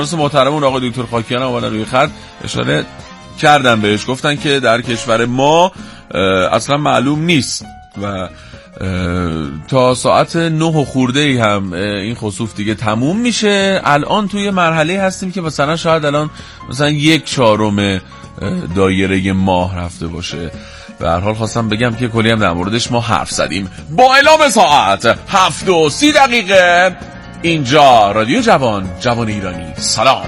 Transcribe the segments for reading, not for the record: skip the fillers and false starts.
محترمون آقای دکتر خاکیان اومدن روی خط اشاره کردن بهش، گفتن که در کشور ما اصلا معلوم نیست و تا ساعت 9 خورده ای هم این خسوف دیگه تموم میشه. الان توی مرحله هستیم که مثلا شاید الان مثلا 1/4 دایره ماه رفته باشه. به هر حال خواستم بگم که کلی هم در موردش ما حرف زدیم. با اعلام ساعت 7:30 اینجا رادیو جوان ایرانی. سلام.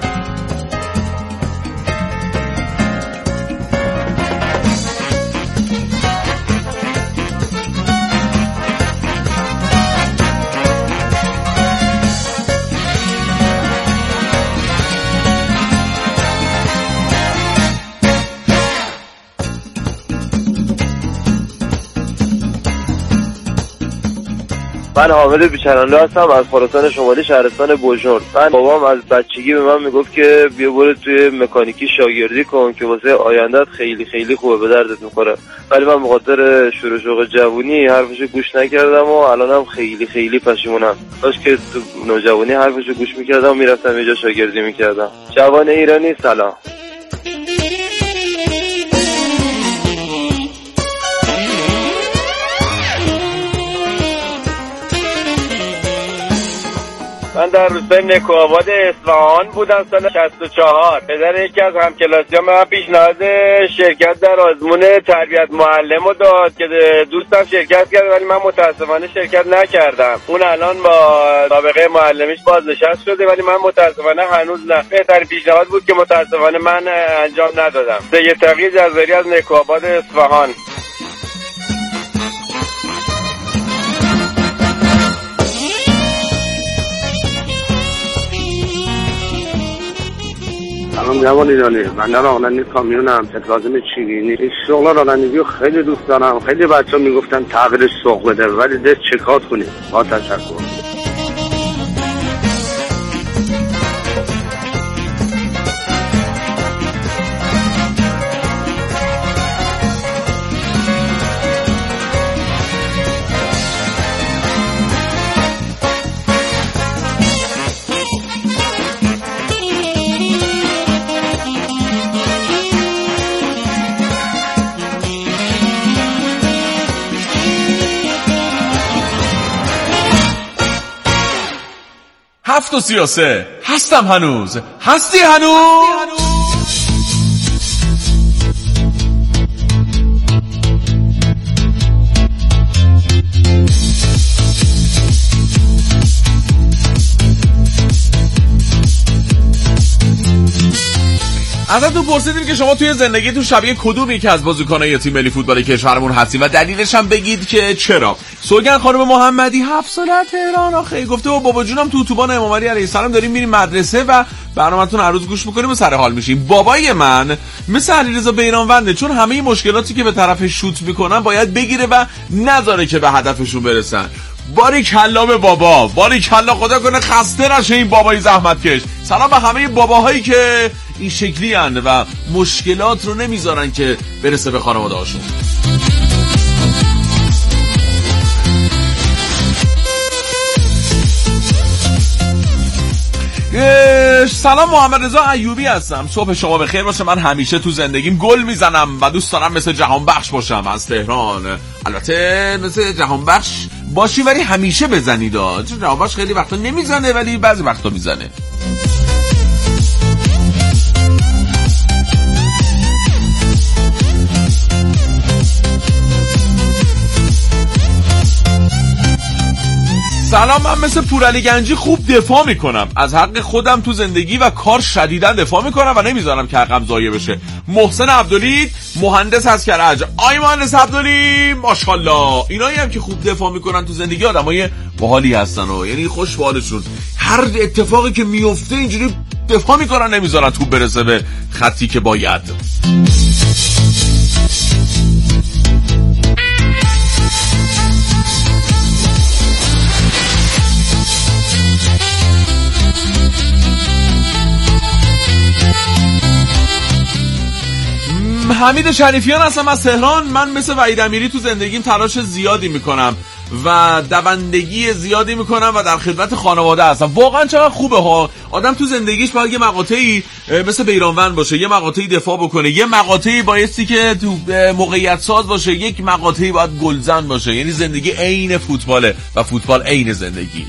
من حامد بیچرانلو هستم از خراسان شمالی شهرستان بوشهر. من بابام از بچگی به من میگفت که بیا برو توی مکانیکی شاگردی کن که واسه آیندهت خیلی خیلی خوبه، به دردت میخوره. ولی من به خاطر شور و شوق جوونی حرفشو گوش نکردم و الانم خیلی خیلی پشیمونم. کاش که تو نوجوانی حرفشو گوش میکردم و میرفتم یه جا شاگردی میکردم. جوان ایرانی سلام. من در روستای نکوآباد اصفهان بودم سال 64. پدر یکی از همکلاسی‌هام من پیشنهاد شرکت در آزمون تربیت معلم رو داد که دوستم شرکت کرد ولی من متاسفانه شرکت نکردم. اون الان با سابقه معلمیش بازنشست شده ولی من متاسفانه هنوز نه. بهترین پیشنهاد بود که متاسفانه من انجام ندادم. سید تقی جزاری از نکوآباد اصفهان. سلام جوان ایرانی، من راننده کامیونم، کاظم چینی. این شغل رانندگی رو خیلی دوست دارم. خیلی بچه‌ها میگفتن تغییرش سوق بده ولی ده چیکار کنیم. با تشکر. هفت و 33 هستم هنوز. هستی هنوز؟ ازتون پرسیدیم که شما توی زندگیتون شبیه کدوم یکی از بازیکن‌های تیم ملی فوتبال کشورمون هستین و دلیلش هم بگید که چرا. سوگن خانم محمدی 7 ساله تهران آخه گفته و بابا جونم تو اتوبان امام علی علیه السلام داریم میریم مدرسه و برنامه‌تون هر روز گوش می‌کنیم و سر حال میشیم. بابای من مثل علیرضا بیرانونده، چون همه مشکلاتی که به طرف شوت میکنن باید بگیره و نذاره که به هدفشون برسن. باریکلا به بابا، باریکلا، خدا کنه خسته نشه این بابای زحمتکش. سلام به همه باباهایی که این شکلی هستند و مشکلات رو نمیذارن که برسه به خانواده هاشون. سلام، محمد رضا ایوبی هستم. صبح شما بخیر باشه. من همیشه تو زندگیم گل میزنم و دوست دارم مثل جهان بخش باشم از تهران. البته مثل جهان بخش باشی ولی همیشه بزنید، چون جهان بخش خیلی وقتا نمیزنه ولی بعضی وقتا میزنه. سلام، من مثل پورعلی گنجی خوب دفاع میکنم از حق خودم تو زندگی و کار، شدیداً دفاع میکنم و نمیذارم که حقم ضایع بشه. محسن عبدالعلی مهندس از کرج. آی مهندس عبدالعلی ماشاءالله. اینایی هم که خوب دفاع میکنن تو زندگی آدمای باحالی هستن و یعنی خوش به حالشون. هر اتفاقی که میفته اینجوری دفاع میکنن، نمیذارن توپ برسه به خطی که باید. حمید شریفیان هستم از تهران. من مثل وحید امیری تو زندگیم تلاش زیادی میکنم و دوندگی زیادی میکنم و در خدمت خانواده هستم. واقعا چقدر خوبه ها. آدم تو زندگیش باید یه مقاطعی مثل بیرانوند باشه، یه مقاطعی دفاع بکنه، یه مقاطعی بایستی که تو موقعیت ساز باشه، یک مقاطعی باید گلزن باشه. یعنی زندگی عین فوتباله و فوتبال عین زندگی.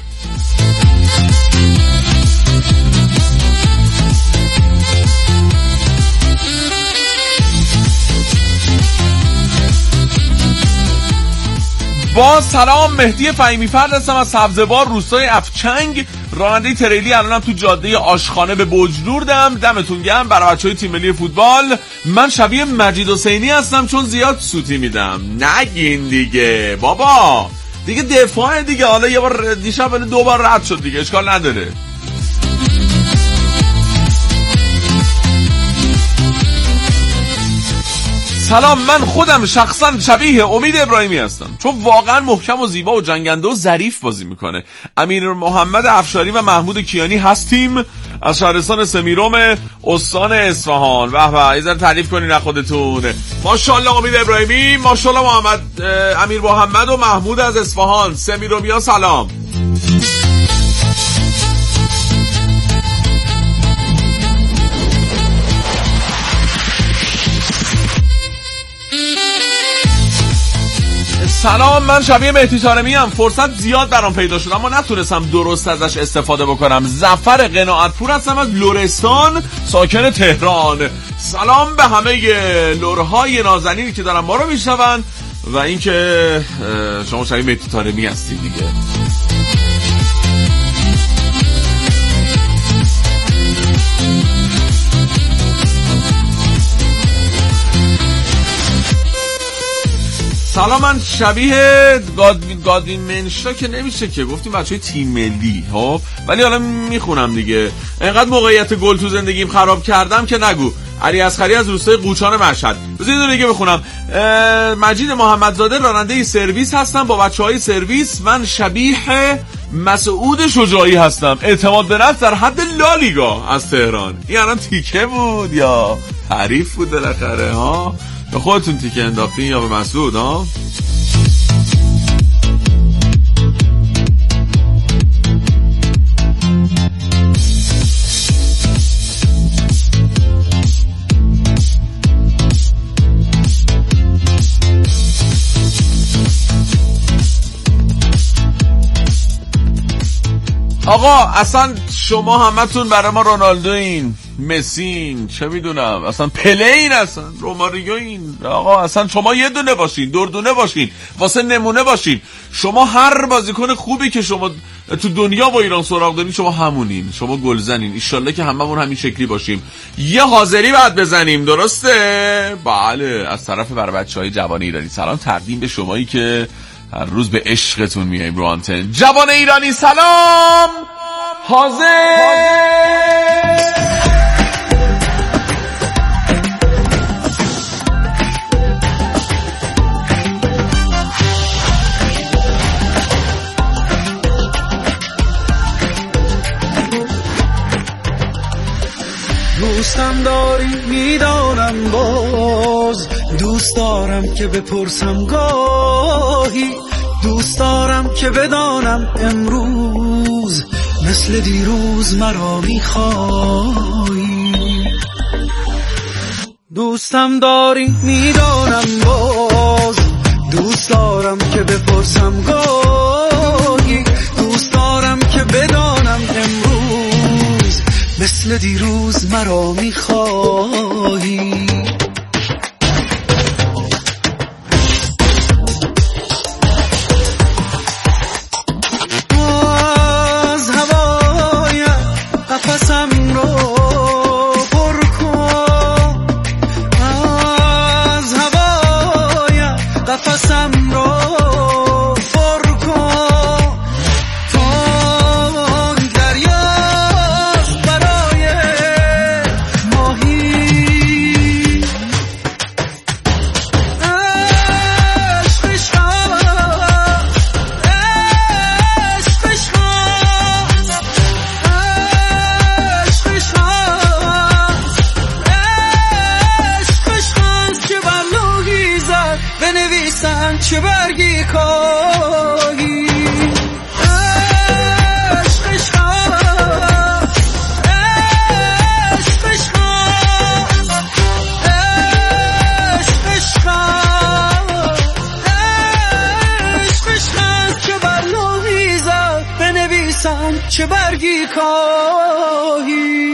با سلام، مهدی فهیمی فرد هستم از سبزوار روستای افچنگ، راننده تریلی. الانم تو جاده آشخانه به بجنوردم. دمتون گرم برای بچهای تیم ملی فوتبال. من شبیه مجید حسینی هستم چون زیاد سوتی میدم. نگین دیگه بابا، دیگه دفاع دیگه. حالا یه بار دیشب 2 بار رد شد دیگه، اشکال نداره. سلام، من خودم شخصا شبیه امید ابراهیمی هستم چون واقعا محکم و زیبا و جنگنده و ظریف بازی میکنه. امیر محمد افشاری و محمود کیانی هستیم از شهرستان سمیرم استان اصفهان. به به، یه ذره تعریف کنین از خودتون. ماشاءالله امید ابراهیمی، ماشاءالله امیر محمد و محمود از اصفهان. سمیرمیا سلام. سلام، من شبیه مهدی طارمی ام. فرصت زیاد برام پیدا شد اما نتونستم درست ازش استفاده بکنم. ظفر قناعتپور هستم از لرستان، ساکن تهران. سلام به همه لرهای نازنینی که دارن ما رو میشنون و اینکه شما شبیه مهدی طارمی هستید دیگه. سلام، من شبیه گادوین منشا که نمیشه که گفتیم بچهای تیم ملی ها، ولی حالا میخونم دیگه. اینقدر موقعیت گل تو زندگیم خراب کردم که نگو. علی اصغری از روستای قوچان مشهد. بذارید اینو دیگه بخونم. مجید محمدزاده، راننده سرویس هستم با بچهای سرویس. من شبیه مسعود شجاعی هستم، اعتماد به نفس در حد لالیگا از تهران. این الان تیکه بود یا تعریف بود بالاخره ها؟ به خودتون تیکه انداختین یا به مسعود ها؟ آقا اصلا شما همتون برای ما رونالدوین، مسین، چه میدونم اصلا پلین، اصلا روماریوین. آقا اصلا شما یه دونه باشین، دردونه باشین، واسه نمونه باشین. شما هر بازیکن خوبی که شما تو دنیا با ایران سراغ دارین شما همونین، شما گلزنین. ایشالله که هممون همین شکلی باشیم. یه حاضری بعد بزنیم، درسته؟ بله، از طرف برای بچهای جوان ایرانی سلام تقدیم به شمایی که هر روز به عشقتون میاییم رو آنتن. جوان ایرانی سلام، حاضر. دوستم داری میدانم، باز دوست دارم که بپرسم گاهی، دوست دارم که بدانم امروز مثل دیروز مرا میخوایی. دوستم داری میدانم، باز دوست دارم که بپرسم گاهی، دوست دارم که بدانم امروز مثل دیروز مرا میخوایی. از هوای قفسم رو پر کن، از هوای قفسم رو پر کن، تا دریا برای ماهی. بنویسن چه برگی کاشت، برگی کاهی.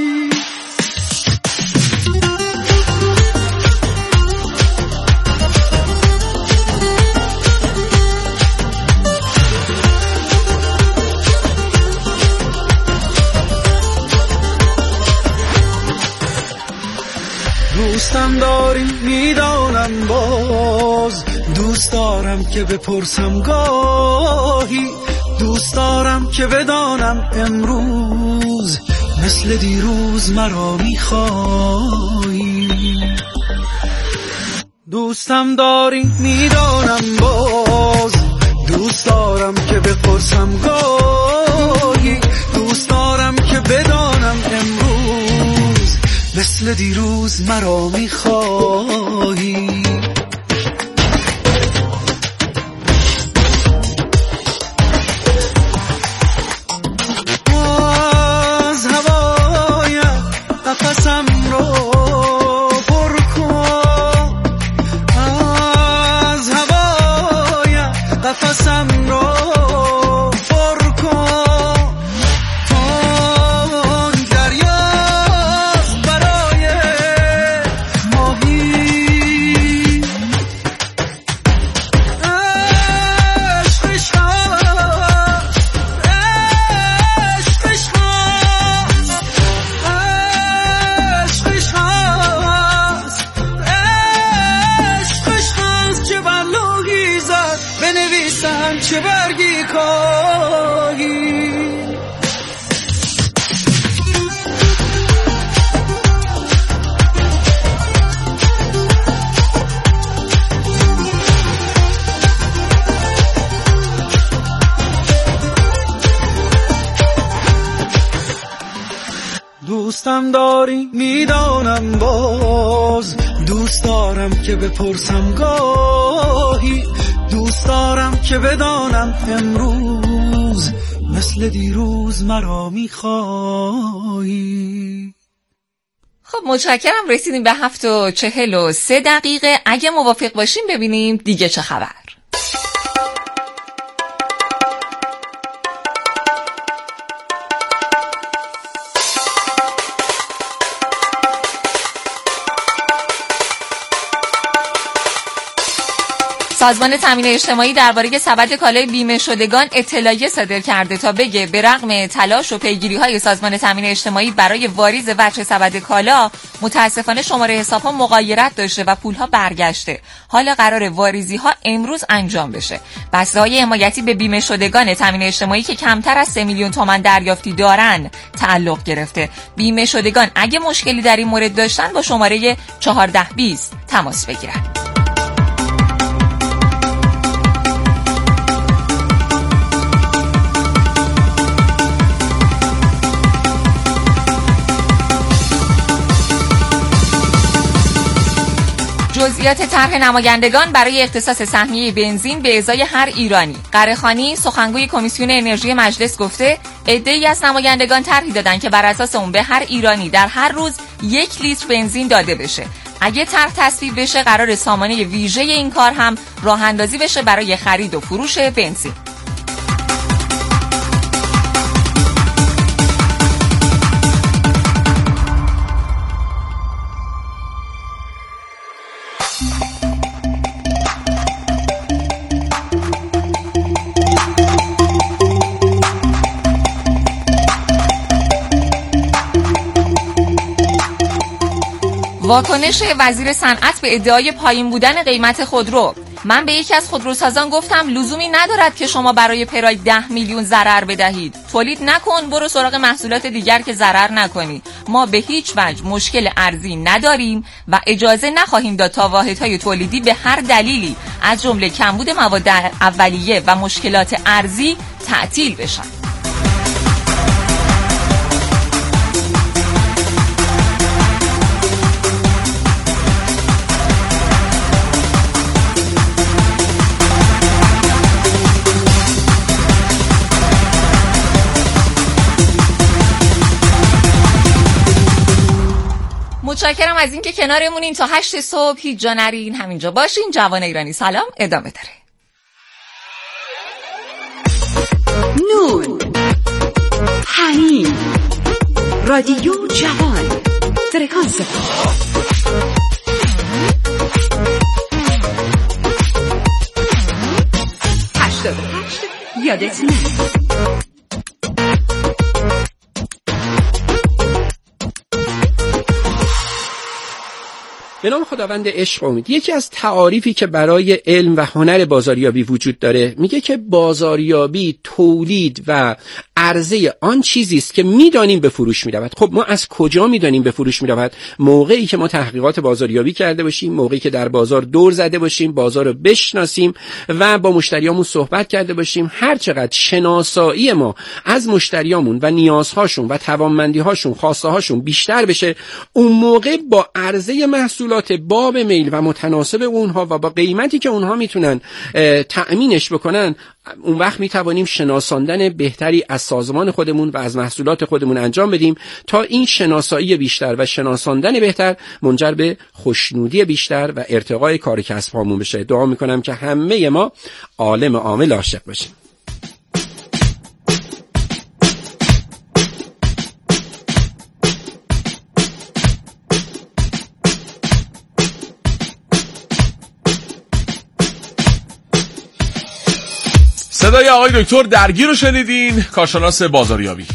دوستم داری میدانم باز، دوست دارم که بپرسم گاهی، دوست دارم که بدانم امروز مثل دیروز مرا میخوایی. دوستم داری میدانم باز، دوست دارم که بپرسم گاهی، دوست دارم که بدانم امروز مثل دیروز مرا میخوایی. از هوایم قفسم رو پر کن، از هوایم قفسم رو پر کن. کن دریا برای ماهی، عشقش هست، عشقش هست، عشقش هست، عشقش هست. چه بر لوحی زد بنویسم چه برگی کاهی. دوستم داری میدانم باز، دوست دارم که بپرسم گاهی، دوست دارم که بدانم امروز مثل دیروز مرا میخوایی. خب متشکرم، رسیدیم به 7:43. اگه موافق باشیم ببینیم دیگه چه خبر. سازمان تامین اجتماعی درباره سبد کالای بیمه شدگان اطلاعیه صادر کرده تا بگه به رغم تلاش و پیگیری‌های سازمان تامین اجتماعی برای واریز وجه سبد کالا، متاسفانه شماره حساب‌ها مغایرت داشته و پول‌ها برگشته. حالا قرار واریزی‌ها امروز انجام بشه. بسته‌های حمایتی به بیمه شدگان تامین اجتماعی که کمتر از 3 میلیون تومان دریافتی دارن تعلق گرفته. بیمه شدگان اگه مشکلی در این مورد داشتن با شماره 1420 تماس بگیرن. جزئیات طرح نمایندگان برای اختصاص سهمیه بنزین به ازای هر ایرانی. قره‌خانی سخنگوی کمیسیون انرژی مجلس گفته عده‌ای از نمایندگان طرحی دادن که بر اساس اون به هر ایرانی در هر روز 1 لیتر بنزین داده بشه. اگه طرح تصویب بشه قرار سامانه ویژه این کار هم راه اندازی بشه برای خرید و فروش بنزین. واکنش وزیر صنعت به ادعای پایین بودن قیمت خودرو. من به یکی از خودروسازان گفتم لزومی ندارد که شما برای پراید 10 میلیون ضرر بدهید. تولید نکن، برو سراغ محصولات دیگر که ضرر نکنی. ما به هیچ وجه مشکل ارزی نداریم و اجازه نخواهیم داد تا واحدهای تولیدی به هر دلیلی از جمله کمبود مواد اولیه و مشکلات ارزی تعطیل بشن. متشکرم از اینکه کنارمونین تا 8 صبح. هیچ جا نرین، همینجا باشین. جوان ایرانی سلام ادامه داره. نون حنین رادیو جوان فرکانس 88 یادت نره. به نام خداوند عشق و امید. یکی از تعاریفی که برای علم و هنر بازاریابی وجود داره میگه که بازاریابی تولید و عرضه آن چیزی است که میدانیم به فروش میرود. خب ما از کجا میدانیم به فروش میرود؟ موقعی که ما تحقیقات بازاریابی کرده باشیم، موقعی که در بازار دور زده باشیم، بازار رو بشناسیم و با مشتریامون صحبت کرده باشیم. هر چقدر شناسایی ما از مشتریامون و نیازهاشون و توانمندیهاشون، خواستهاشون بیشتر بشه، اون موقع با عرضه محصول باب میل و متناسب اونها و با قیمتی که اونها میتونن تأمینش بکنن، اون وقت میتوانیم شناساندن بهتری از سازمان خودمون و از محصولات خودمون انجام بدیم تا این شناسایی بیشتر و شناساندن بهتر منجر به خوشنودی بیشتر و ارتقای کار کسب هامون بشه. دعا میکنم که همه ما عالم عامل عاشق بشیم. صدای آقای دکتر درگیر رو شنیدین، کارشناس بازاریابی.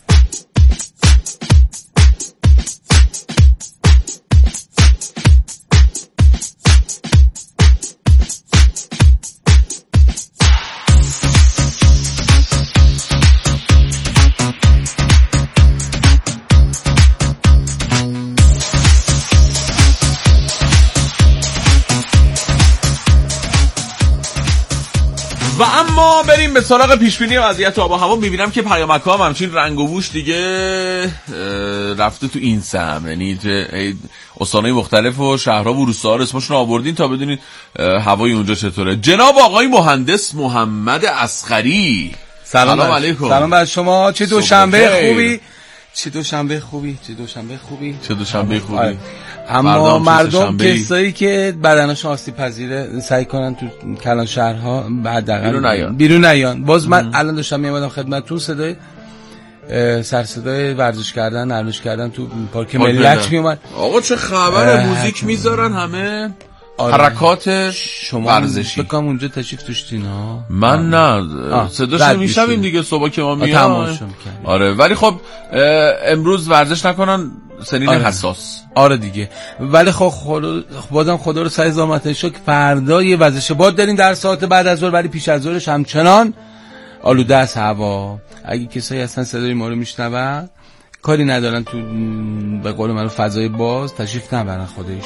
و اما بریم به سراغ پیشبینی وضعیت آب و هوا. میبینم که پیامک‌ها هم همچین رنگ و بوش دیگه رفته تو این سهم، یعنی استان‌های مختلف و شهرها و روستاها اسمشون آوردین تا بدونید هوای اونجا چطوره. جناب آقای مهندس محمد اصغری، سلام علیکم. سلام بر شما. چه دوشنبه خوبی، چه دوشنبه خوبی، چه دوشنبه خوبی، چه دوشنبه خوبی. آره. اما مردم کسایی که بدنشون آسیب پذیره سعی کنن تو کلان شهرها حداقل بیرون نیان. باز من الان داشتم میومدم خدمتتون، صدای سر صدای ورزش کردن، نرمش کردن تو پارک ملت میومد. آقا چه خبره، موزیک میذارن همه. آره. حرکات شما ورزشی بکنم اونجا تشریف داشتین ها؟ من نه، صداشو میشنویم دیگه صبح که ما میام. آره ولی خب امروز ورزش نکنن، سنین حساس. آره دیگه، ولی خب بازم خدا رو سعی زحمت شو که فردا یه وزش باد داریم در ساعت بعد از ظهر، ولی پیش از ظهرش همچنان آلوده است هوا. اگه کسایی هستن صدای ما رو میشنون کاری ندارن تو به قول من فضای باز تشریف نبرن خودش.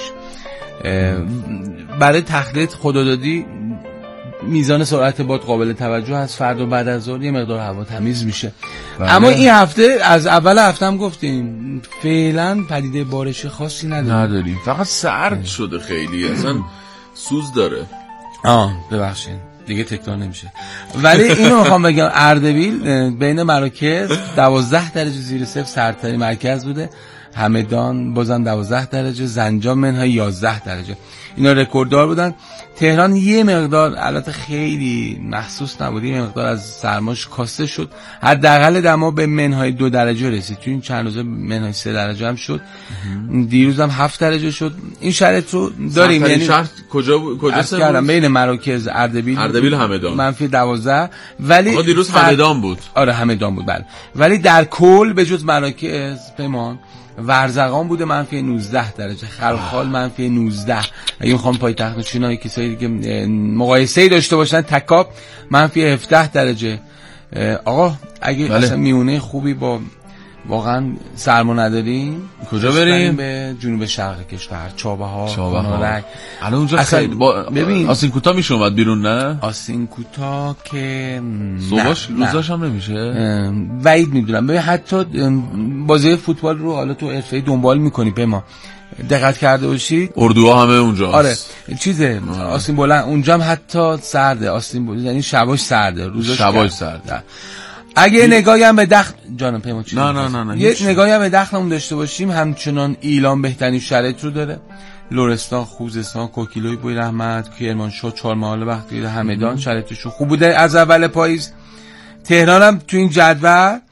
برای تخلیط خدادادی میزان سرعت باد قابل توجه است. فردا بعد از ظهر یه مقدار هوا تمیز میشه. اما این هفته از اول هفته هم گفتیم فعلا پدیده بارش خاصی نداریم، فقط سرد شده خیلی، اصلا سوز داره. ببخشید دیگه تکرار نمیشه. ولی اینو میخوام بگم اردبیل بین مراکز 12 درجه زیر صفر سردترین مرکز بوده، همدان بازم 12 درجه، زنجان منهای 11 درجه، اینا رکورددار بودن. تهران یه مقدار البته خیلی محسوس نبود، یه مقدار از سرماش کاسته شد، حداقل دما به منهای 2 درجه رسید. تو این چند روزه منهای 3 درجه هم شد، دیروز هم 7 درجه شد. این شرط رو داریم. یعنی شهر کجا کردم بین مراکز اردبیل همدان منفی 12، ولی دیروز همدان بود. آره همدان بود بله. ولی در کل به جز مراکز پیمان ورزقان بوده منفی 19 درجه، خلخال منفی 19. اگه میخوام پایتخت نشینای کسایی که مقایسه‌ای داشته باشن، تکاب منفی 17 درجه. آقا اگه اصلا میونه خوبی با واقعا سرما نداریم، کجا بریم؟ به جنوب شرق کشور، چابهار. الان اونجا خیلی ببین آسین کوتا میشه اومد بیرون، نه آسین کوتا که صبحش روزاش هم نمیشه. وعید میدونم. ببین حتی بازی فوتبال رو حالا تو حرفه‌ای دنبال میکنی به ما دقت کرده باشید، اردوها همه اونجاست. آره چیزه آسین بلند اونجا هم حتی سرده، آسین بلند یعنی شباش سرده، روزاش شباش سرده. اگه نگاهی هم به دخل جانم پیمان چی؟ نه یه نگاهی هم به دخلمون داشته باشیم، همچنان ایلان بهترین شرایط رو داره. لرستان، خوزستان، کوکیلوی، بوی رحمت، کرمانشاه، چهارمحال، بختیاری، همدان شرایطشون خوب بوده از اول پاییز. تهران هم تو این جدول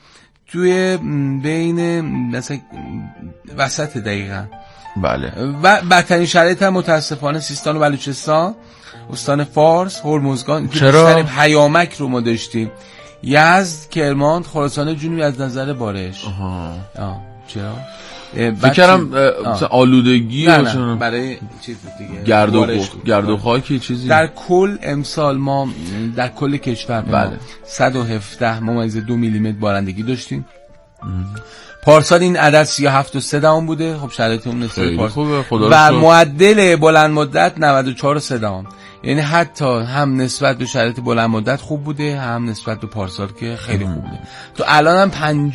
توی بین مثلا وسط دقیقاً. بله. و بدترین شرایط هم متاسفانه سیستان و بلوچستان، استان فارس، هرمزگان. چرا؟ پیامک رو ما داشتیم. یزد، کرمان، خراسان جنوبی از نظر بارش. چرا؟ فکرم آلودگی نه برای چیز دیگه، گرد و خاکی چیزی. در کل امسال ما در کل کشور بله 117.2 میلیمتر بارندگی داشتیم. پارسال این عدد 37.3 بوده. خب شرایط اون نسبت خوبه خدا و معدل بلند مدت 94.3. یعنی حتی هم نسبت به شرایط بلند مدت خوب بوده، هم نسبت به پارسال که خیلی خوب بوده. تو الان هم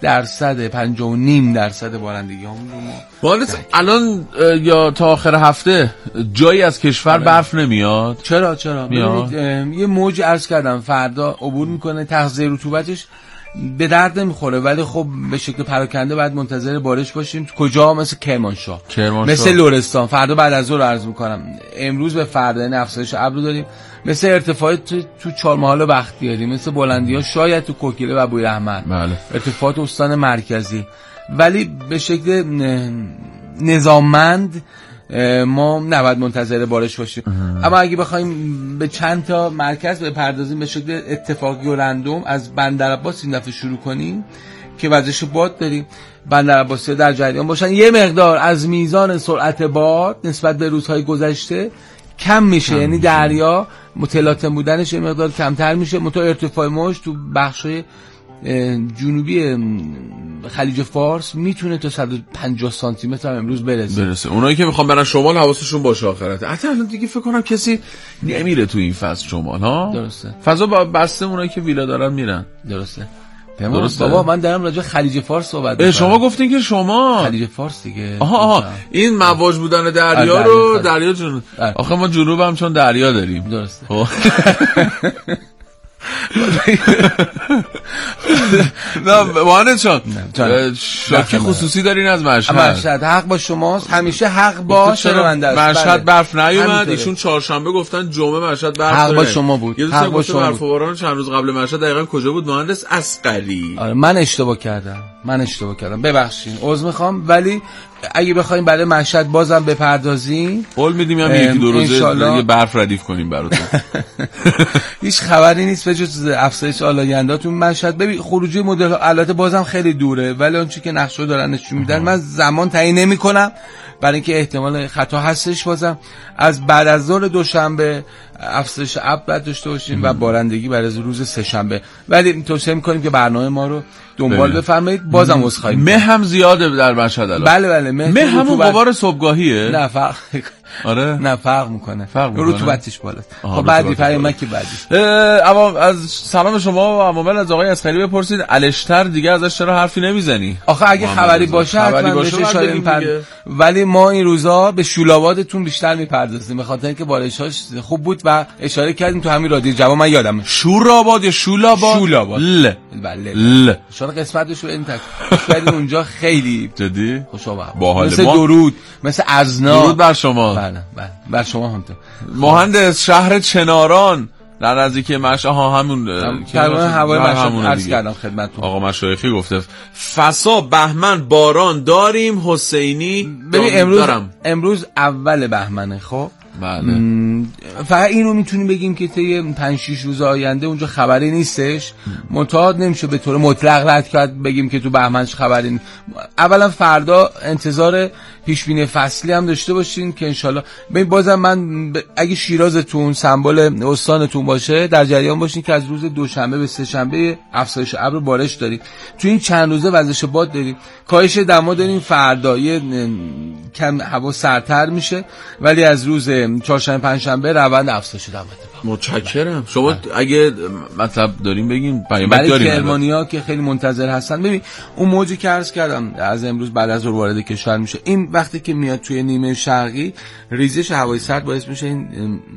50.5% بارندگی همون رو ما الان یا تا آخر هفته جایی از کشور برف نمیاد. چرا یه موج عرض کردم فردا عبور میکنه، تغذیه رطوبتش به درد نمیخوره، ولی خب به شکل پراکنده باید منتظر بارش باشیم. کجا؟ مثل کرمانشاه، مثل لرستان. فردا بعد از ظهر عرض میکنم. امروز به فردا این افزایش ابر داریم، مثل ارتفاعات تو چهارمحال و بختیاری، مثل بلندی‌ها شاید تو کوکیله و بویراحمد. بله. ارتفاعات استان مرکزی، ولی به شکل نظاممند ما نباید منتظر بارش باشیم. اما اگه بخوایم به چند تا مرکز بپردازیم به شکل اتفاقی و رندوم، از بندرعباس این دفعه شروع کنیم که وزش باد داریم. بندرعباسی در جریان باشن. یه مقدار از میزان سرعت باد نسبت به روزهای گذشته کم میشه، یعنی دریا متلاطم بودنش یه مقدار کمتر میشه. منتها ارتفاع موج تو بخشای جنوبی خلیج فارس میتونه تا 150 سانتی متر هم امروز برسه. اونایی که میخوان برن شمال حواسشون باشه آخرت. حتی الان دیگه فکر کنم کسی نمیره تو این فصل شمال ها. درسته. فضا بسته، اونایی که ویلا دارن میرن. درسته. بابا من دارم راجع خلیج فارس صحبت می‌کنم. شما گفتین که شما خلیج فارس دیگه. آها این مواج بودن دریا رو دریا جنوب. آخه ما جنوب هم چون دریا داریم. درسته. نه مهندس شاکی خصوصی دارین از مشهد. حق با شماست، همیشه حق با شنونده است. مشهد برف نیومد، ایشون چهارشنبه گفتن جمعه مشهد برف. حق با شما بود. یه دوست گفت برف و باران چند روز قبل مشهد دقیقاً کجا بود مهندس اصغری؟ آره من اشتباه کردم ببخشید، عذر میخوام. ولی اگه بخوایم برای مشهد بازم بپردازیم، قول میدیم هم یکی دو روزه برف ردیف کنیم براتون. هیچ خبری نیست به جز افزایش آلاینده‌تون مشهد. ببین خروجی مدل البته بازم خیلی دوره، ولی اون چیزی که نقشه دارن نشون میدن من زمان تعیین نمی‌کنم برای اینکه احتمال خطا هستش. بازم از بعد از ظهر دوشنبه افزایش ابر داشته باشیم و بارندگی برای روز سه‌شنبه. ولی توصیه می‌کنیم که برنامه ما رو دنبال بفرمایید. بازم عذرخواهی مه هم زیاده در مشهد الان. بله مه همون غبار صبحگاهیه. نه فرق آره نه فرق میکنه. رطوبتش بالاست. خب بعدی پیامکی بعدی. اما از سلام شما و عوامل از آقای اصغری بپرسید الشتر دیگه ازش چرا حرفی نمیزنی؟ آخه اگه خبری باشه حتما بشه. ولی ما این روزا به شولابادتون بیشتر میپردازیم به خاطر اینکه بارشاش خوب بود و اشاره کردیم تو همین رادیو جواب. من یادمه شوراباد یا شولاباد. بله شما قسمتش رو این تک اونجا خیلی جدی خوشا مثل درود، مثل ازنا. درود بر شما. بله بر شما هم. مهندس شهر چناران در نزدیکی همون تقریبا هوای مشهد عرض کردم خدمتتون. آقا مشایخی گفته فسا بهمن باران داریم. حسینی ببین امروز اول بهمنه. خب بله فقط این رو میتونیم بگیم که طی 5-6 روز آینده اونجا خبری نیستش. منتها نمیشه به طور مطلق رد کرد بگیم که تو بهمنش خبری نیست. اولا فردا انتظار پیش بینی فصلی هم داشته باشین که انشالله بازم من اگه شیرازتون سمبل استانتون باشه در جریان باشین که از روز دوشنبه به سه‌شنبه افزایش ابر بارش داریم. تو این چند روزه وزش باد داریم، کاهش دما داریم. فردا کم هوا سردتر میشه، ولی از روز چهارشنبه پنجشنبه روند افزایش دما. متشکرم. شما اگه مطلب داریم بگیم برای کرمانی‌ها که خیلی منتظر هستن. ببین اون موجی که عرض کردم از امروز بعد از ظهر وارد کشور میشه. این وقتی که میاد توی نیمه شرقی ریزش هوای سرد باعث میشه این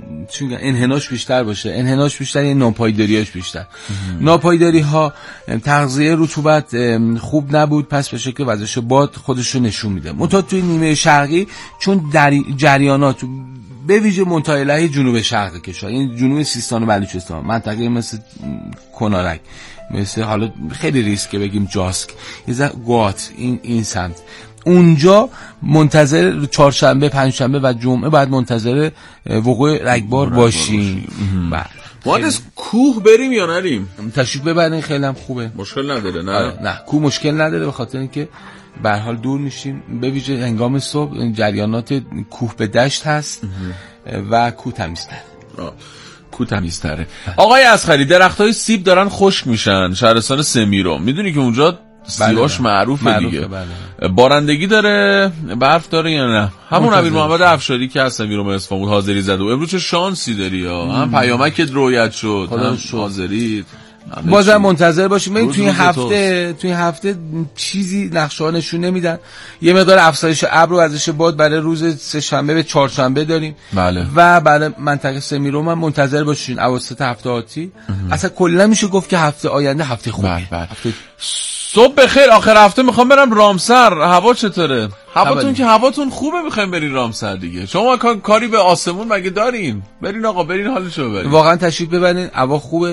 انحناش بیشتر باشه. انحناش بیشتر یعنی ناپایداریاش بیشتر. ناپایداری‌ها تغذیه رطوبت خوب نبود، پس به شکل وزش باد خودش رو نشون میده. منتها توی نیمه شرقی چون جریانات به ویژه منطقه لهه جنوب شرق کشور، این جنوب سیستان و بلوچستان، منطقه مثل کنارک مثل حالا خیلی ریسکه بگیم جاسک، یه ذره گوات این سمت. اونجا منتظر چهارشنبه، پنجشنبه و جمعه بعد منتظر وقوع رگبار باشیم. مهندس کوه بریم یا نریم؟ تشریف ببرین، خیلی هم خوبه، مشکل نداره. نه کوه مشکل نداره، به خاطر اینکه به هر حال دور میشیم، به ویژه هنگام صبح جریانات کوه به دشت هست و کوه تمیزتره. کوه تمیزتره. آقای اصغری، درختای سیب دارن خشک میشن شهرستان سمیرو، میدونی که اونجا سیباش معروفه دیگه. بارندگی داره، برف داره یا نه؟ همون امیر محمد افشاری که از سمیرو اصفهان بود حاضری زد و امروز چه شانسی داری یا هم پیامکت رویت شد هم حاضری. بازم منتظر باشیم. ببین توی این هفته چیزی نقشه‌ها نشون نمیدن. یه مقدار افزایش ابر و ازش باد برای روز سه شنبه به چهارشنبه داریم. بله. و برای منطقه سمیرو من منتظر باشین اواسط هفته آتی. اصلا کلا میشه گفت که هفته آینده هفته خوبه. بله. صبح بخیر. آخر هفته میخوام برم رامسر. هوا چطوره؟ هواتون که هواتون خوبه، میخوایم برین رامسر دیگه. شما کاری به آسمون مگه دارین؟ برین آقا، برین حالشو ببرین. واقعا تشریف ببرین، هوا خوبه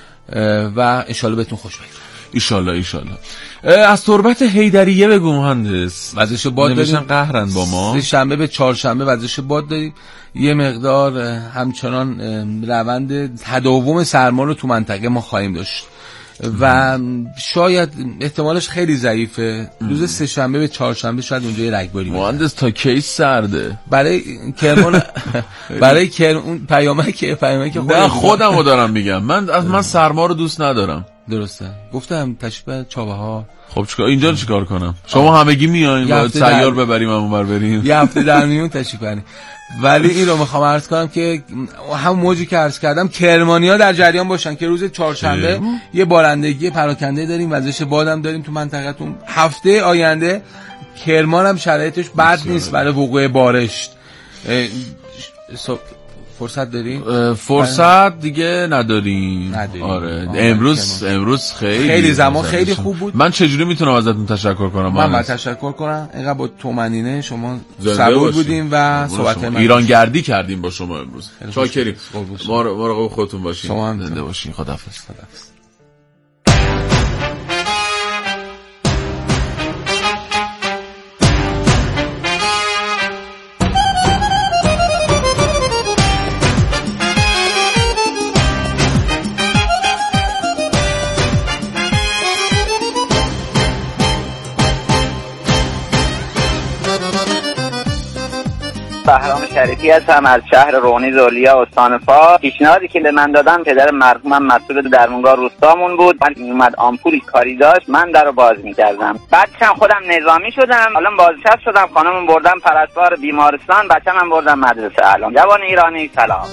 و انشالله بهتون خوش بگذره. ایشالله. از تربت حیدریه بگو مهندس. وزش باد داریم، قهرن با ما. سه شنبه به چهارشنبه وزش باد داریم. یه مقدار همچنان روند تداوم سرما رو تو منطقه ما خواهیم داشت و شاید احتمالش خیلی ضعیفه. روز سه شنبه به چهارشنبه شاید اونجا یه رگباری مهندس تا کی سرده؟ برای کرمان برای اون پیامک خودمو دارم میگم. من سرما رو دوست ندارم. درسته، گفتم تشبیه چابهار. خب چیکار اینجا چیکار کنم؟ شما همگی میاین باید سیار ببریم اونور بریم. یه هفته در میون تشریف بریم. ولی این رو میخوام عرض کنم که همون موجی که عرض کردم کرمانی‌ها در جریان باشن که روز چهارشنبه یه بارندگی پراکنده داریم، وزش بادم داریم تو منطقه‌تون. هفته آینده کرمان هم شرایطش بد نیست برای وقوع بارش. فرصت داریم؟ فرصت دیگه نداریم. آره امروز خیلی زمان خیلی خوب بود. من چجوری میتونم ازتون تشکر کنم؟ من تشکر کنم، اینقدر با تومنینه شما صبور بودیم و صحبت ایرانگردی کردیم با شما امروز. چاکریم. مراقب خودتون باشین. شما هم زنده باشین. خداحافظ. بهرام شریفی هستم از شهر رونی زولیا استان فارس. پیشنهادی که به من دادن پدر مرحومم مسئول درمونگاه روستامون بود. من اومد آمپولی کاری داشت، من درو باز می‌کردم. بعدش خودم نظامی شدم، حالا بازنشسته شدم، خانمم بردم پرستار بیمارستان، بچه‌م بردم مدرسه. الان جوان ایرانی سلام.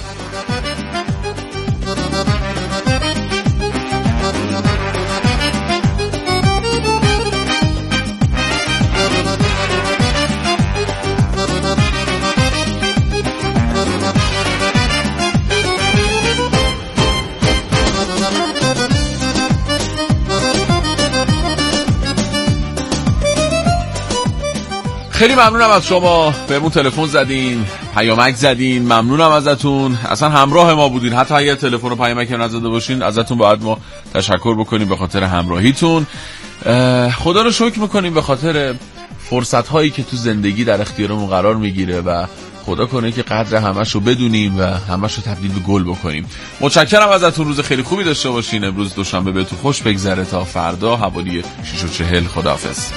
خیلی ممنونم از شما، بهمون تلفن زدین، پیامک زدین، ممنونم ازتون، اصلا همراه ما بودین. حتی اگر تلفن و پیامک نزده باشین ازتون باید ما تشکر بکنیم به خاطر همراهیتون. خدا رو شکر میکنیم به خاطر فرصت هایی که تو زندگی در اختیارمون قرار میگیره و خدا کنه که قدر همش رو بدونیم و همش رو تبدیل به گل بکنیم. متشکرم ازتون، روز خیلی خوبی داشته باشین. امروز دوشنبه بهتون خوش بگذره تا فردا حوالی 6:40. خداحافظ.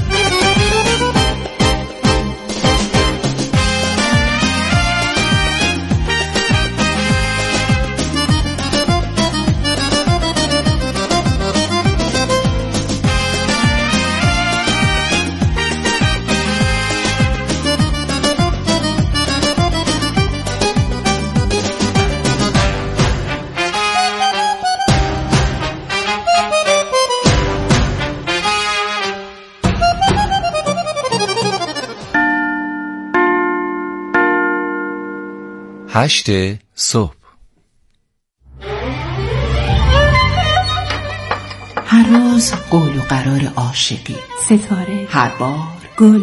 هشت صبح. هر روز قول و قرار عاشقی، ستاره هر بار گل.